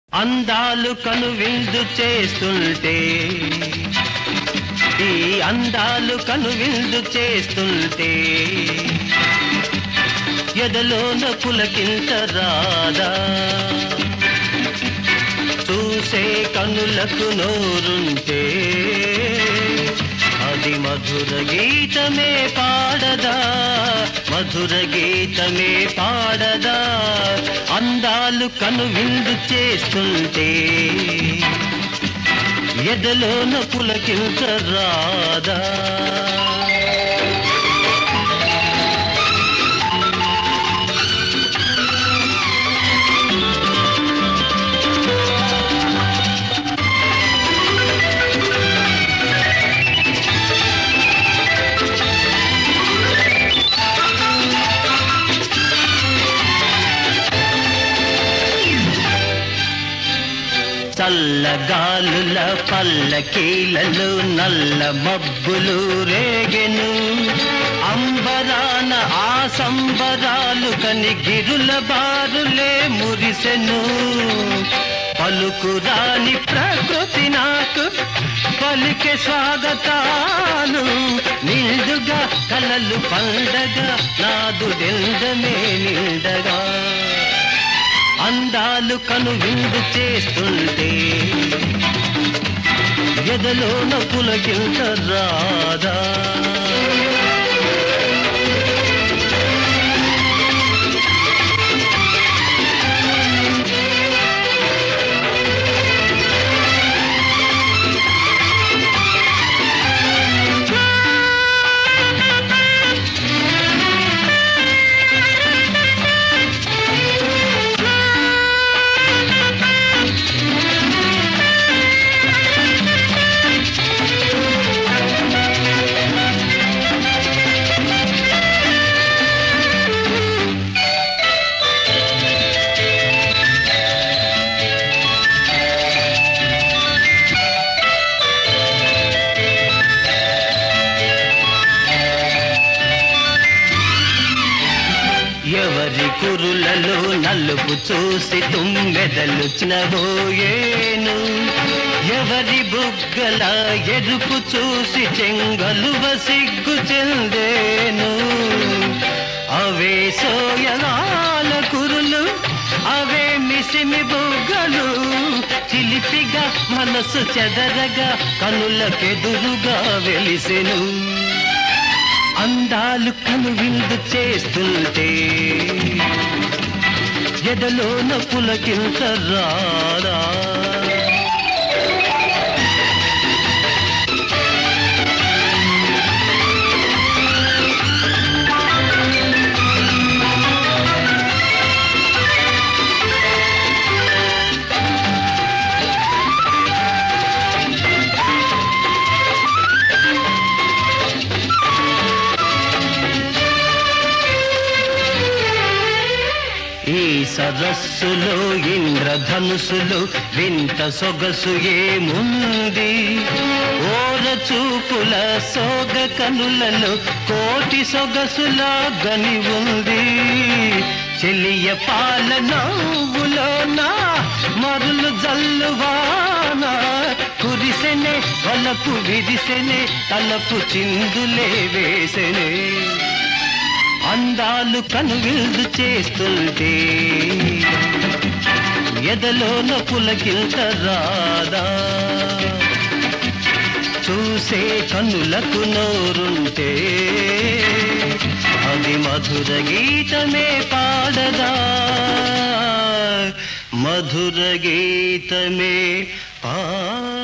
అందాలు కనువిందు చేస్తుంటే ఈ అందాలు కనువిందు చేస్తుంటే ఎదలోన పులకింత రాదా చూసే కనులకు నోరుంటే అది మధుర గీతమే పాడదా మధుర గీతమే పాడదా అందాలు కనువిందు చేస్తుంటే ఎదలోన పులకింత రాదా చల్లగాలుల పల్లకీలలో నల్ల మబ్బులు రేగెను అంబరాన ఆ సంబరాలు కని గిరుల బారులే మురిసెను పలుకురాని ప్రకృతి నాకు పలికే స్వాగతాలు నిండుగా కలలు పండగ నాదు నిందమే నిండగా అందాలు కనువిందు చేస్తుంటే ఎదలోన పులకింత రాదా ఎవరి కురులలో నలుపు చూసి తుమ్మెదలు చినబోయేను ఎవరి బుగ్గల ఎరుపు చూసి చెంగలువ సిగ్గు చెందేను అవే సోయగాల కురులు అవే మిసిమి బుగ్గలు చిలిపిగా మనసు చెదరగా కనులకెదురుగా వెలిసెను అందాలు కనువిందు చేస్తుంటే ఎదలోన పులకింత రాదా ఈ సరస్సులో ఇంద్రధనుసులు వింత సొగసు ఏముంది ఓర చూపుల సోగ కనులలో కోటి సొగసుల గని ఉంది చెలియ పాల నవ్వులోన మరులు జల్లువాన కురిసెనే వలపు విరిసెనే తలపు చిందులే వేసెనే అందాలు కనువిందు చేస్తుంటే ఎదలోన పులకింత రాదా చూసే కన్నులకు నోరుంటే అది మధుర గీతమే పాడదా మధుర గీతమే పాడదా